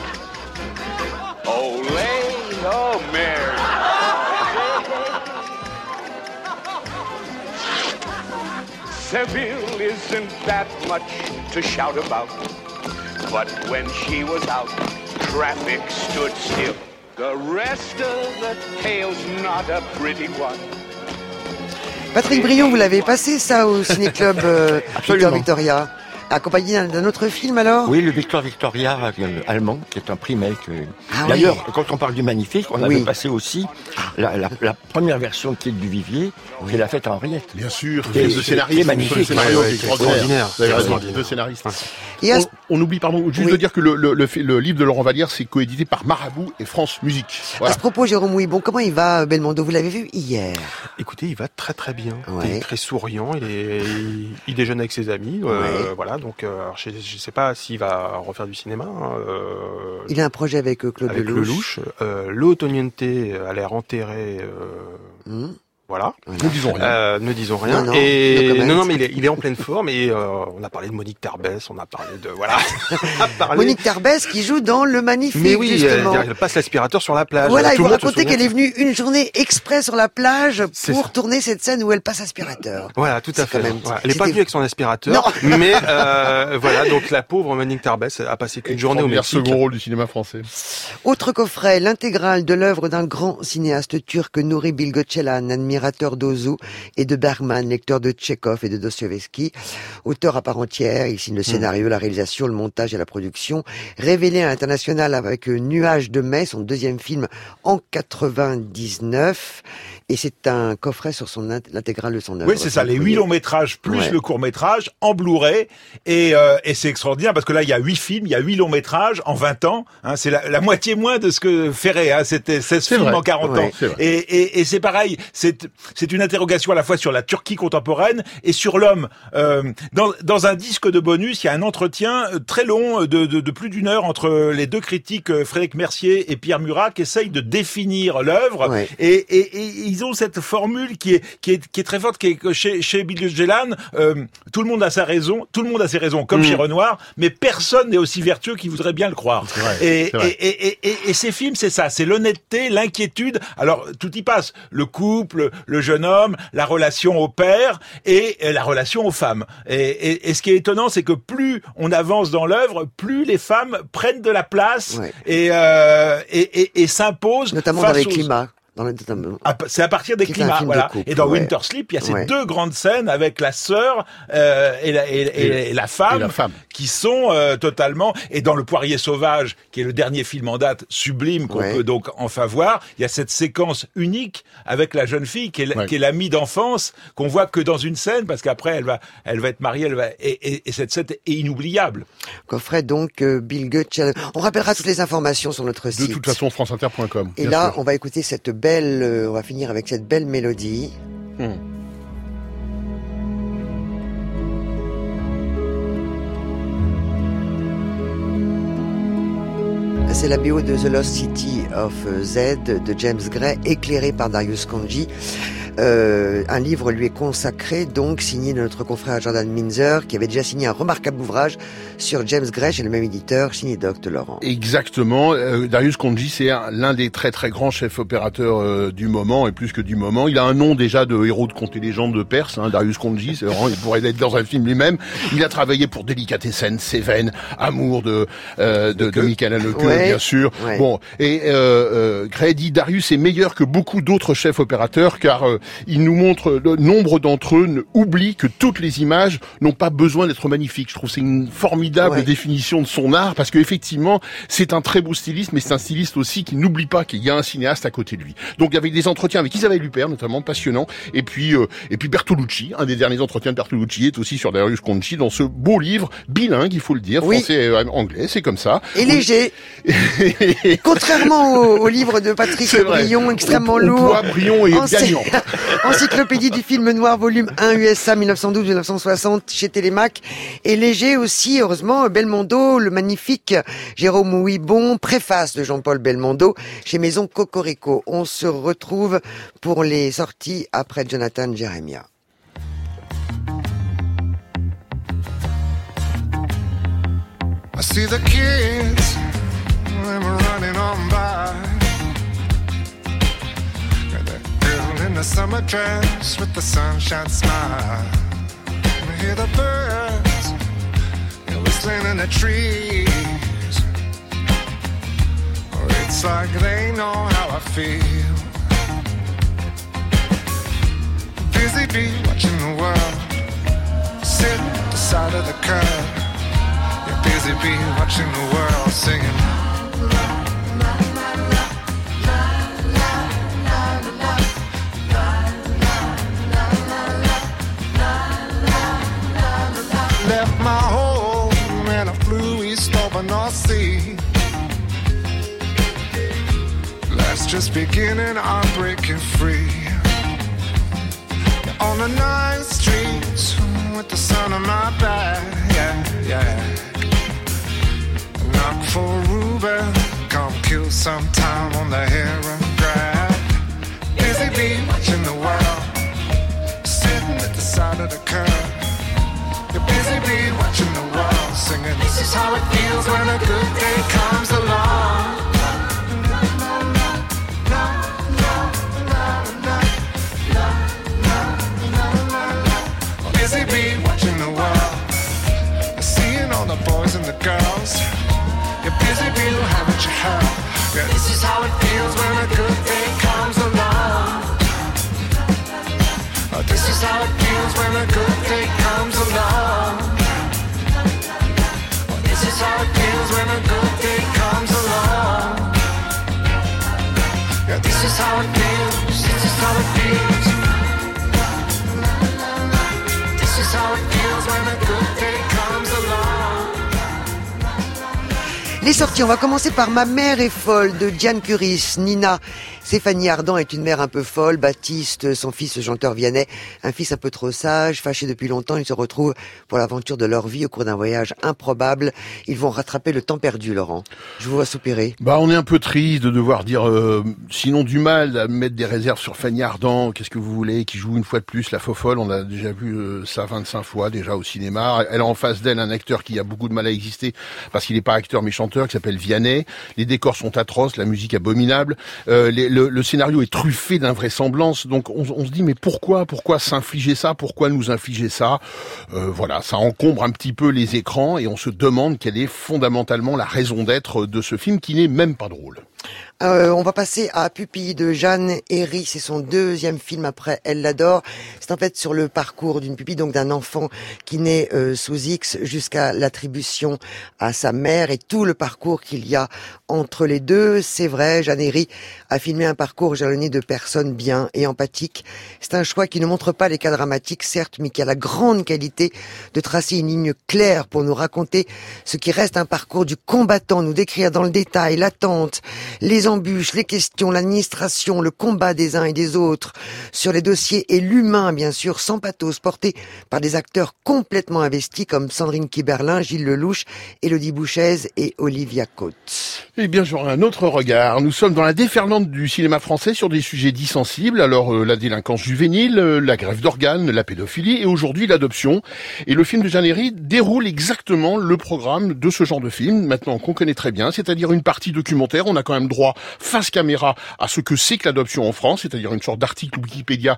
Olé, oh Mary. Seville isn't that much to shout about, but when she was out, traffic stood still. The rest of the tale's not a pretty one. Patrick Brion, vous l'avez passé ça au ciné-club Victoria, accompagné d'un autre film alors? Oui, le Victor Victoria allemand, qui est un remake. D'ailleurs, quand on parle du Magnifique, on avait passé aussi la première version qui est du Vivier, qui est la fête à Henriette. Bien sûr, le scénariste magnifique, extraordinaire. Deux scénaristes. On oublie, juste de dire que le livre de Laurent Vallière, c'est coédité par Marabout et France Musique. Voilà. À ce propos, Jérôme Ouibon, comment il va, Belmondo? Vous l'avez vu hier? Écoutez, il va très très bien. Il est très souriant, il déjeune avec ses amis, voilà. Donc, je ne sais pas s'il va refaire du cinéma. Il a un projet avec Claude Lelouch. L'Otoniente a l'air enterré. Voilà. Ne disons rien. Ne disons rien. Non, mais il est en pleine forme. Et on a parlé de Monique Tarbès, on a parlé de Monique Tarbès qui joue dans Le Magnifique. Mais oui, justement. Elle passe l'aspirateur sur la plage. Voilà, il vous racontait qu'elle est venue une journée exprès sur la plage pour tourner cette scène où elle passe aspirateur. Voilà, tout à fait. Elle n'est pas venue avec son aspirateur, mais voilà. Donc la pauvre Monique Tarbès a passé qu'une journée au Mexique. Second rôle du cinéma français. Autre coffret, l'intégrale de l'œuvre d'un grand cinéaste turc, Nuri Bilge Ceylan, admiré admirateur d'Ozu et de Bergman, lecteur de Tchekhov et de Dostoïevski. Auteur à part entière, il signe le scénario, la réalisation, le montage et la production. Révélé à l'international avec Nuages de mai, son deuxième film en 99. Et c'est un coffret sur l'intégrale de son œuvre. Oui, c'est ça, les 8 longs métrages plus le court métrage en Blu-ray. Et c'est extraordinaire parce que là, il y a 8 films, il y a 8 longs métrages en 20 ans. Hein, c'est la moitié moins de ce que Ferré. Hein, c'était 16 films en 40 ans. Et c'est pareil, c'est une interrogation à la fois sur la Turquie contemporaine et sur l'homme. Dans un disque de bonus, il y a un entretien très long de plus d'1 heure entre les deux critiques, Frédéric Mercier et Pierre Murat, qui essayent de définir l'œuvre. Ouais. Et ils ont cette formule qui est très forte, qui est que chez Bill Gélan, tout le monde a sa raison, tout le monde a ses raisons, comme chez Renoir, mais personne n'est aussi vertueux qu'il voudrait bien le croire. Et ces films, c'est ça, c'est l'honnêteté, l'inquiétude. Alors tout y passe, le couple, le jeune homme, la relation au père et la relation aux femmes. Et ce qui est étonnant, c'est que plus on avance dans l'œuvre, plus les femmes prennent de la place et s'imposent, notamment dans les climats. C'est à partir des climats, voilà. Couple, et dans Winter Sleep, il y a ces deux grandes scènes avec la sœur et la femme qui sont totalement. Et dans Le Poirier sauvage, qui est le dernier film en date sublime qu'on peut donc enfin voir, il y a cette séquence unique avec la jeune fille qui est l'amie d'enfance qu'on voit que dans une scène parce qu'après elle va être mariée, et cette scène est inoubliable. Coffret donc Bill Gutt. On rappellera toutes les informations sur notre site. De toute façon, franceinter.com. Et là, on va écouter cette on va finir avec cette belle mélodie. C'est la BO de The Lost City of Z de James Gray, éclairé par Darius Khondji. Un livre lui est consacré, donc signé de notre confrère Jordan Minzer, qui avait déjà signé un remarquable ouvrage sur James Gray chez le même éditeur, signé Dr. Laurent. Exactement. Darius Khondji, c'est l'un des très très grands chefs opérateurs du moment, et plus que du moment. Il a un nom déjà de héros de contes et légendes de Perse, Darius Khondji, c'est vraiment, il pourrait être dans un film lui-même. Il a travaillé pour Delicatessen, Seven, Amour de Michael Haneke, bien sûr. Bon, et Gray dit Darius est meilleur que beaucoup d'autres chefs opérateurs, car il nous montre, nombre d'entre eux oublient que toutes les images n'ont pas besoin d'être magnifiques. Je trouve que c'est une formidable définition de son art, parce qu'effectivement, c'est un très beau styliste, mais c'est un styliste aussi qui n'oublie pas qu'il y a un cinéaste à côté de lui. Donc, il y avait des entretiens avec Isabelle Huppert, notamment, passionnants, et puis Bertolucci, un des derniers entretiens de Bertolucci est aussi sur Darius Khondji, dans ce beau livre, bilingue, il faut le dire, français et anglais, c'est comme ça. Et léger. Contrairement au livre de Patrick Brion, extrêmement lourd. Brion et gagnant. Encyclopédie du film noir, volume 1, USA 1912-1960, chez Télémac. Et léger aussi, heureusement, Belmondo, le magnifique Jérôme Ouibon, préface de Jean-Paul Belmondo, chez Maison Cocorico. On se retrouve pour les sorties après Jonathan Jeremiah. I see the kids, them running on by. In the summer dress with the sunshine smile, I hear the birds whistling in the trees. Oh, it's like they know how I feel. Busy bee watching the world, sitting at the side of the curb. You're busy bee watching the world, singing. Left my home and I flew east over North Sea. Life's just beginning, I'm breaking free. On the night streets with the sun on my back, knock for Ruben, come kill some time on the heron grab. Busy bee watching the world, sitting at the side of the curb. You're busy bee watching the world, singing, this is how it feels when a good day comes along. Busy bee watching the world, seeing all the boys and the girls. You're busy bee, haven't you heard? Yeah, this is how it feels when a good day comes along. Les sorties, on va commencer par Ma mère est folle de Diane Curis. Nina, Stéphanie Ardant est une mère un peu folle. Baptiste, son fils, le chanteur Vianney, un fils un peu trop sage, fâché depuis longtemps. Ils se retrouvent pour l'aventure de leur vie au cours d'un voyage improbable. Ils vont rattraper le temps perdu, Laurent. Je vous vois soupirer. On est un peu triste de devoir dire, sinon du mal, à mettre des réserves sur Fanny Ardant. Qu'est-ce que vous voulez, qui joue une fois de plus la fofolle. On a déjà vu ça 25 fois déjà au cinéma. Elle a en face d'elle un acteur qui a beaucoup de mal à exister parce qu'il n'est pas acteur mais chanteur, qui s'appelle Vianney. Les décors sont atroces, la musique abominable. Le scénario est truffé d'invraisemblances. Donc on se dit mais pourquoi s'infliger ça? Pourquoi nous infliger ça? Voilà, ça encombre un petit peu les écrans et on se demande quelle est fondamentalement la raison d'être de ce film qui n'est même pas drôle. On va passer à Pupille de Jeanne Herry. C'est son deuxième film après Elle l'adore. C'est en fait sur le parcours d'une pupille, donc d'un enfant qui naît sous X jusqu'à l'attribution à sa mère et tout le parcours qu'il y a entre les deux. C'est vrai, Jeanne Herry a filmé un parcours jalonné de personnes bien et empathiques. C'est un choix qui ne montre pas les cas dramatiques, certes, mais qui a la grande qualité de tracer une ligne claire pour nous raconter ce qui reste un parcours du combattant, nous décrire dans le détail l'attente, les embûches, les questions, l'administration, le combat des uns et des autres sur les dossiers et l'humain, bien sûr, sans pathos, porté par des acteurs complètement investis comme Sandrine Kiberlin, Gilles Lelouch, Élodie Bouchez et Olivia Cotte. Eh bien, j'aurai un autre regard. Nous sommes dans la déferlante du cinéma français sur des sujets dits sensibles. Alors, la délinquance juvénile, la greffe d'organes, la pédophilie et aujourd'hui l'adoption. Et le film de Jeanne Herry déroule exactement le programme de ce genre de film, maintenant qu'on connaît très bien, c'est-à-dire une partie documentaire. On a quand même droit face caméra à ce que c'est que l'adoption en France, c'est-à-dire une sorte d'article Wikipédia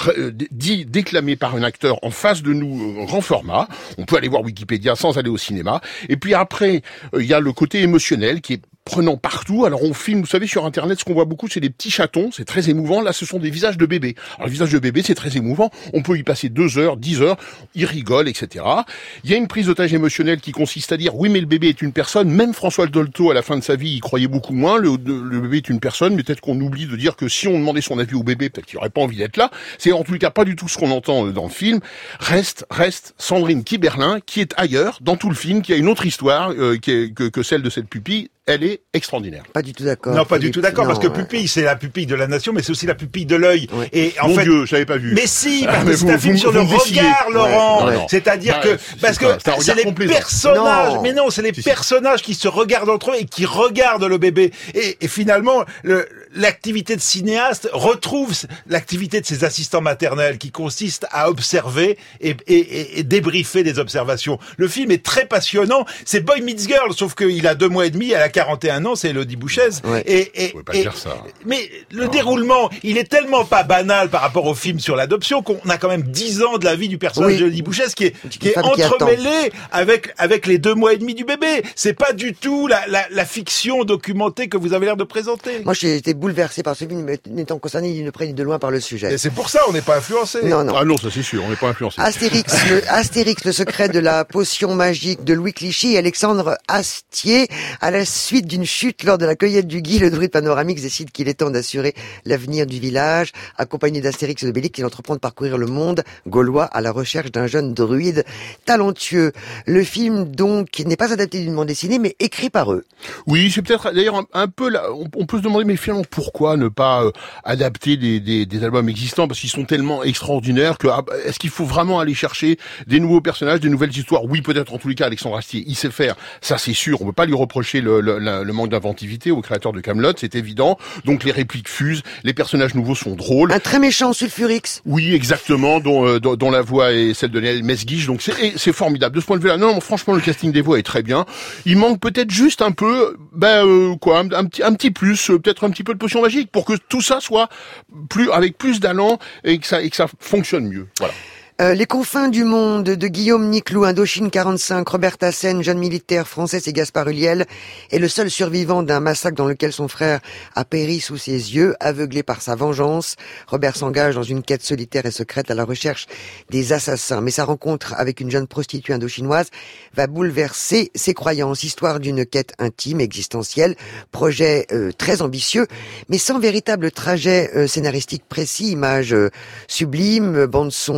déclamé par un acteur en face de nous, grand format. On peut aller voir Wikipédia sans aller au cinéma. Et puis après, il y a le côté émotionnel qui est prenant partout. Alors on filme, vous savez, sur Internet, ce qu'on voit beaucoup, c'est des petits chatons, c'est très émouvant. Là, ce sont des visages de bébés. Alors le visage de bébé, c'est très émouvant. On peut y passer 2 heures, 10 heures, ils rigolent, etc. Il y a une prise d'otage émotionnelle qui consiste à dire, oui, mais le bébé est une personne. Même François Dolto, à la fin de sa vie, il croyait beaucoup moins. Le bébé est une personne, mais peut-être qu'on oublie de dire que si on demandait son avis au bébé, peut-être qu'il n'aurait pas envie d'être là. C'est en tout cas pas du tout ce qu'on entend dans le film. Reste Sandrine Kiberlin, qui est ailleurs, dans tout le film, qui a une autre histoire que celle de cette pupille. Elle est extraordinaire. Pas du tout d'accord. Non, pas du tout d'accord, parce que pupille, c'est la pupille de la nation, mais c'est aussi la pupille de l'œil. Ouais. Et en Mon fait, Dieu, j'avais pas vu. Mais si, parce que c'est un film sur le regard, Laurent. Ouais. C'est-à-dire que, parce que c'est les personnages, mais non, c'est les personnages qui se regardent entre eux et qui regardent le bébé. Et finalement, l'activité de cinéaste retrouve l'activité de ses assistants maternels qui consiste à observer et débriefer des observations. Le film est très passionnant. C'est Boy Meets Girl, sauf qu'il a 2 mois et demi, elle a 41 ans, c'est Élodie Bouchez. Ouais. Vous pouvez pas dire ça. Mais le déroulement, il est tellement pas banal par rapport au film sur l'adoption qu'on a quand même 10 ans de la vie du personnage d'Élodie Bouchez qui est entremêlé avec les 2 mois et demi du bébé. C'est pas du tout la fiction documentée que vous avez l'air de présenter. Moi, j'ai été bouleversé par ce film, n'étant concerné ni de près ni de loin par le sujet. Et c'est pour ça, on n'est pas influencé. Non. Ah non, ça c'est sûr, on n'est pas influencé. Astérix, le secret de la potion magique de Louis Clichy et Alexandre Astier. À la suite d'une chute lors de la cueillette du gui, le druide Panoramix décide qu'il est temps d'assurer l'avenir du village. Accompagné d'Astérix et d'Obélix, il entreprend de parcourir le monde gaulois à la recherche d'un jeune druide talentueux. Le film, donc, n'est pas adapté d'une bande dessinée, mais écrit par eux. Oui, c'est peut-être d'ailleurs un peu là, on peut se demander, mais finalement, pourquoi ne pas adapter des albums existants, parce qu'ils sont tellement extraordinaires que est-ce qu'il faut vraiment aller chercher des nouveaux personnages, des nouvelles histoires? Oui, peut-être, en tous les cas, Alexandre Astier, il sait faire, ça c'est sûr, on peut pas lui reprocher le manque d'inventivité au créateur de Kaamelott, c'est évident. Donc les répliques fusent, les personnages nouveaux sont drôles. Un très méchant Sulfurix. Oui, exactement, dont la voix est celle de Léa Mesguich, donc c'est formidable. De ce point de vue-là, non, franchement, le casting des voix est très bien. Il manque peut-être juste un peu, un petit plus, peut-être un petit peu de potion magique pour que tout ça soit avec plus d'allant et que ça fonctionne mieux. Voilà. Les confins du monde de Guillaume Niclou, Indochine 45, Robert Tassen, jeune militaire français, et Gaspard Ulliel, est le seul survivant d'un massacre dans lequel son frère a péri sous ses yeux, aveuglé par sa vengeance. Robert s'engage dans une quête solitaire et secrète à la recherche des assassins. Mais sa rencontre avec une jeune prostituée indochinoise va bouleverser ses croyances. Histoire d'une quête intime, existentielle, projet très ambitieux, mais sans véritable trajet scénaristique précis, images sublimes, bande-son impeccable,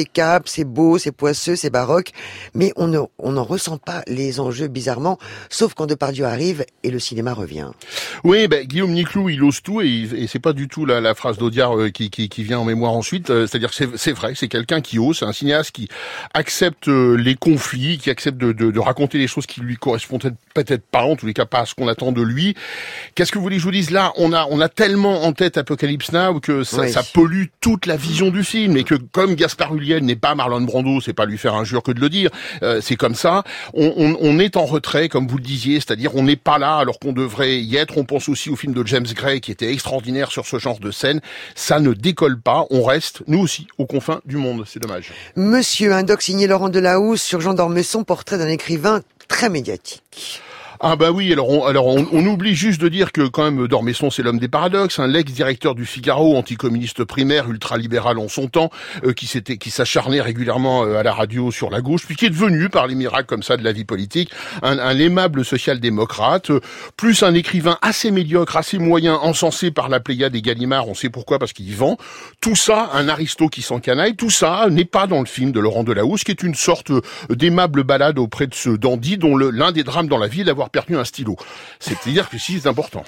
impeccable, c'est beau, c'est poisseux, c'est baroque, mais on n'en ressent pas les enjeux bizarrement, sauf quand Depardieu arrive et le cinéma revient. Oui, Guillaume Niclou, il ose tout et c'est pas du tout la phrase d'Audiard qui vient en mémoire ensuite. C'est-à-dire que c'est vrai, c'est quelqu'un qui ose, c'est un cinéaste qui accepte les conflits, qui accepte de raconter les choses qui lui correspondent peut-être pas, en tous les cas pas à ce qu'on attend de lui. Qu'est-ce que vous voulez que je vous dise là? On a tellement en tête Apocalypse Now que ça pollue toute la vision du film et que comme Gaspard Ulliel n'est pas Marlon Brando, c'est pas lui faire injure que de le dire, c'est comme ça. On est en retrait, comme vous le disiez, c'est-à-dire on n'est pas là alors qu'on devrait y être. On pense aussi au film de James Gray qui était extraordinaire sur ce genre de scène. Ça ne décolle pas, on reste, nous aussi, aux confins du monde. C'est dommage. Monsieur, un doc signé Laurent Delahousse sur Jean d'Ormesson, portrait d'un écrivain très médiatique. Ah bah oui, alors on oublie juste de dire que quand même d'Ormesson c'est l'homme des paradoxes, l'ex-directeur du Figaro, anticommuniste primaire, ultra-libéral en son temps, qui s'acharnait régulièrement à la radio sur la gauche, puis qui est devenu par les miracles comme ça de la vie politique un aimable social-démocrate, plus un écrivain assez médiocre, assez moyen, encensé par la Pléiade et Gallimard, on sait pourquoi, parce qu'il vend. Tout ça, un aristo qui s'encanaille, tout ça n'est pas dans le film de Laurent Delahousse, qui est une sorte d'aimable balade auprès de ce dandy dont l'un des drames dans la vie est d'avoir perdu un stylo. C'est-à-dire que si c'est important.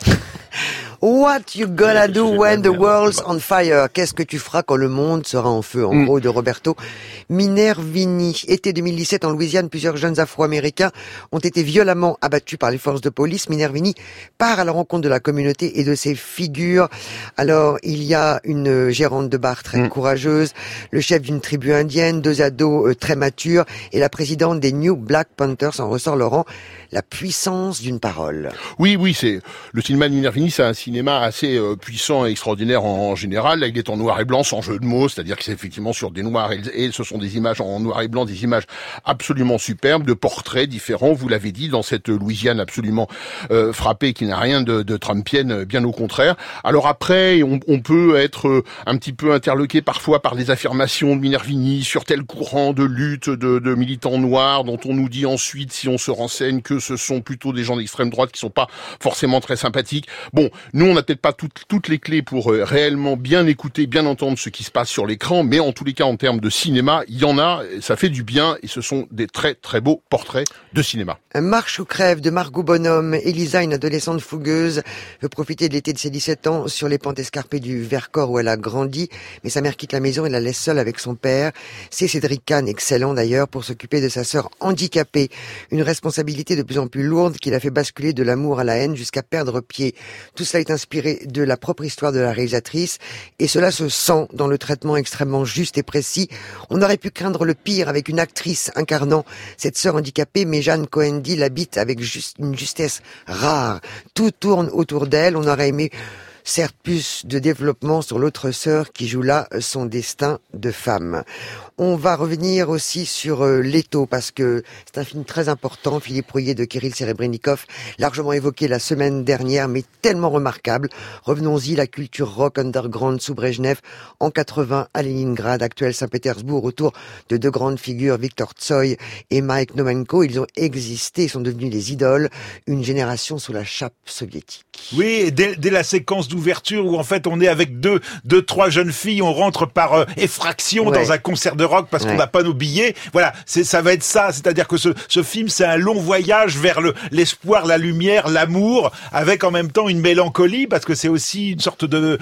What you gonna do when the world's on fire? Qu'est-ce que tu feras quand le monde sera en feu? En gros, de Roberto Minervini. Été 2017 en Louisiane, plusieurs jeunes Afro-Américains ont été violemment abattus par les forces de police. Minervini part à la rencontre de la communauté et de ses figures. Alors, il y a une gérante de bar très courageuse, le chef d'une tribu indienne, 2 ados très matures et la présidente des New Black Panthers. En ressort, Laurent, la puissance d'une parole. Oui, c'est le cinéma de Minervini, c'est un cinéma assez puissant et extraordinaire en général. Là, il est en noir et blanc, sans jeu de mots, c'est-à-dire que c'est effectivement sur des noirs et ce sont des images en noir et blanc, des images absolument superbes, de portraits différents. Vous l'avez dit, dans cette Louisiane absolument frappée, qui n'a rien de trumpienne, bien au contraire. Alors après, on peut être un petit peu interloqué parfois par des affirmations de Minervini sur tel courant de lutte de militants noirs, dont on nous dit ensuite, si on se renseigne, que ce sont plutôt des gens d'extrême droite qui sont pas forcément très sympathiques. Bon, nous on n'a peut-être pas toutes les clés pour réellement bien écouter, bien entendre ce qui se passe sur l'écran, mais en tous les cas en termes de cinéma, il y en a, ça fait du bien et ce sont des très très beaux portraits de cinéma. Marche ou crève de Margot Bonhomme. Elisa, une adolescente fougueuse, veut profiter de l'été de ses 17 ans sur les pentes escarpées du Vercors où elle a grandi, mais sa mère quitte la maison et la laisse seule avec son père. C'est Cédric Kahn, excellent d'ailleurs, pour s'occuper de sa sœur handicapée. Une responsabilité de plus en plus lourde qui l'a fait basculer de l'amour à la haine jusqu'à perdre pied. Tout cela est inspiré de la propre histoire de la réalisatrice et cela se sent dans le traitement extrêmement juste et précis. On aurait pu craindre le pire avec une actrice incarnant cette sœur handicapée, mais Jeanne Cohen-Di l'habite avec une justesse rare. Tout tourne autour d'elle. On aurait aimé certes plus de développement sur l'autre sœur qui joue là son destin de femme. On va revenir aussi sur Leto parce que c'est un film très important, Philippe Rouillet de Kirill Serebrennikov, largement évoqué la semaine dernière, mais tellement remarquable. Revenons-y, la culture rock underground sous Brejnev, en 80 à Leningrad, actuel Saint-Pétersbourg, autour de 2 grandes figures, Victor Tsoï et Mike Nomenko. Ils ont existé et sont devenus les idoles, une génération sous la chape soviétique. Oui, dès la séquence d'ouverture où en fait on est avec deux, trois jeunes filles, on rentre par effraction dans un concert de rock parce qu'on n'a pas nos billets. Voilà, ça va être ça. C'est-à-dire que ce film, c'est un long voyage vers l'espoir, la lumière, l'amour, avec en même temps une mélancolie parce que c'est aussi une sorte de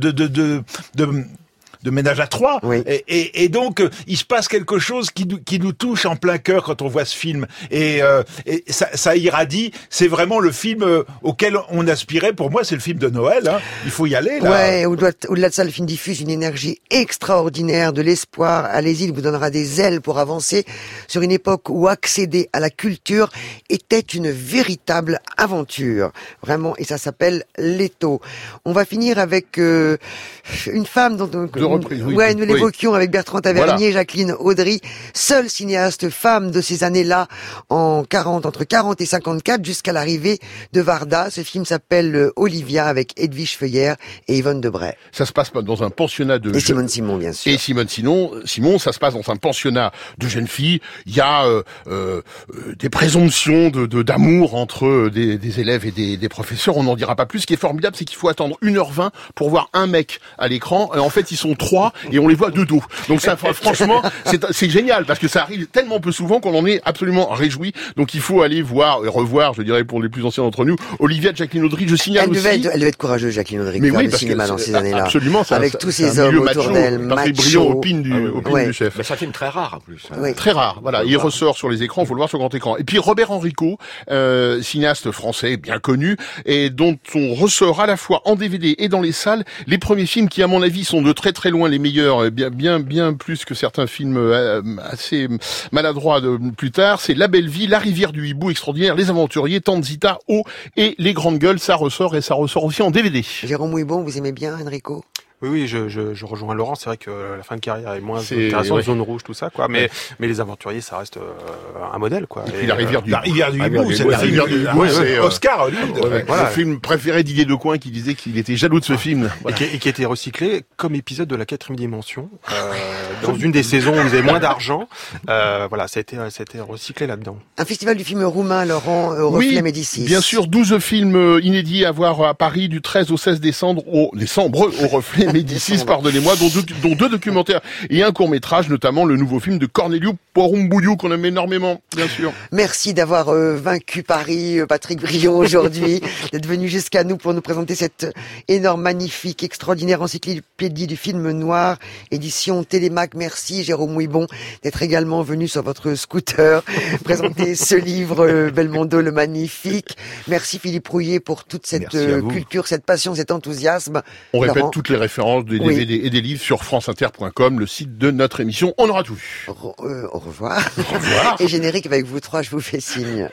ménage à trois. Oui. Et donc, il se passe quelque chose qui nous touche en plein cœur quand on voit ce film. Et ça irradie. C'est vraiment le film auquel on aspirait. Pour moi, c'est le film de Noël. Hein. Il faut y aller, là. Ouais, au-delà de ça, le film diffuse une énergie extraordinaire, de l'espoir. Allez-y, il vous donnera des ailes pour avancer sur une époque où accéder à la culture était une véritable aventure. Vraiment, et ça s'appelle Leto. On va finir avec une femme dont nous l'évoquions avec Bertrand Tavernier, Jacqueline Audry, seule cinéaste femme de ces années-là, entre 40 et 54, jusqu'à l'arrivée de Varda. Ce film s'appelle Olivia, avec Edwige Feuillère et Yvonne Debray. Ça se passe dans un pensionnat de... Et Simone Simon, bien sûr. Et Simone Simon, ça se passe dans un pensionnat de jeunes filles. Il y a des présomptions d'amour entre des élèves et des professeurs. On n'en dira pas plus. Ce qui est formidable, c'est qu'il faut attendre 1h20 pour voir un mec à l'écran. Et en fait, ils sont 3 3 et on les voit de dos. Donc ça, franchement, c'est génial parce que ça arrive tellement peu souvent qu'on en est absolument réjoui. Donc il faut aller voir et revoir, je dirais pour les plus anciens d'entre nous, Olivia de Jacqueline Audry. Je signale elle devait être courageuse, Jacqueline Audry, de faire du cinéma dans ces années-là. Absolument, avec tous ces hommes autour d'elle, Patrick Brion opine du chef. Mais c'est un film très rare en plus. Oui. Très rare, voilà. Il ressort sur les écrans, il faut le voir sur grand écran. Et puis Robert Enrico, cinéaste français bien connu, et dont on ressort à la fois en DVD et dans les salles les premiers films qui, à mon avis, sont de très très loin les meilleurs, bien plus que certains films assez maladroits de plus tard. C'est La Belle Vie, La Rivière du Hibou extraordinaire, Les Aventuriers, Tanzita, O et Les Grandes Gueules. Ça ressort aussi en DVD. Jérôme Ouibon, vous aimez bien Enrico? Oui, je rejoins Laurent. C'est vrai que la fin de carrière est moins intéressante, zone rouge, tout ça, quoi. Mais les Aventuriers, ça reste un modèle, quoi. Et puis La Rivière du Hibou, c'est la Rivière du Hibou, c'est Oscar Hollywood. Voilà. Le film préféré d'Didier Decoing qui disait qu'il était jaloux de ce film. Voilà. Et qui a été recyclé comme épisode de la 4e dimension, dans une des saisons où vous avez moins d'argent. Voilà, ça a été recyclé là-dedans. Un festival du film roumain, Laurent, au Reflet Médicis. Bien sûr, 12 films inédits à voir à Paris du 13 au 16 décembre au Reflet Médicis, pardonnez-moi, dont 2 documentaires et un court-métrage, notamment le nouveau film de Corneliu Porumboiu, qu'on aime énormément, bien sûr. Merci d'avoir vaincu Paris, Patrick Brion, aujourd'hui, d'être venu jusqu'à nous pour nous présenter cette énorme, magnifique, extraordinaire encyclopédie du film noir, édition Télémac. Merci Jérôme Ouibon d'être également venu sur votre scooter présenter ce livre Belmondo le Magnifique. Merci Philippe Rouillet pour toute cette culture, cette passion, cet enthousiasme. On répète toutes les références des DVD et des livres sur franceinter.com, le site de notre émission. On aura tout vu. Au revoir. Au revoir. Et générique avec vous trois, je vous fais signe.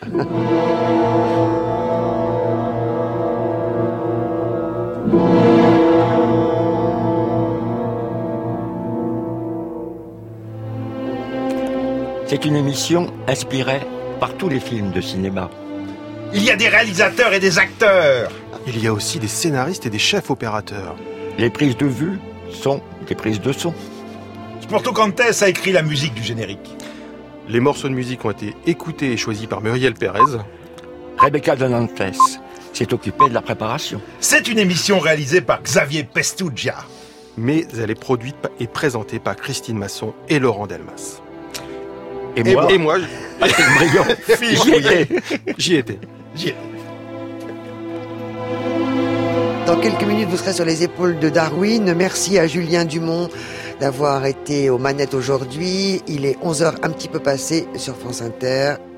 C'est une émission inspirée par tous les films de cinéma. Il y a des réalisateurs et des acteurs. Il y a aussi des scénaristes et des chefs opérateurs. Les prises de vue sont des prises de son. Sporto Cantes a écrit la musique du générique. Les morceaux de musique ont été écoutés et choisis par Muriel Pérez. Rebecca Donantes s'est occupée de la préparation. C'est une émission réalisée par Xavier Pestugia. Mais elle est produite et présentée par Christine Masson et Laurent Delmas. Et moi, Patrick Brion, j'y étais. Dans quelques minutes, vous serez sur les épaules de Darwin. Merci à Julien Dumont d'avoir été aux manettes aujourd'hui. Il est 11h un petit peu passé sur France Inter.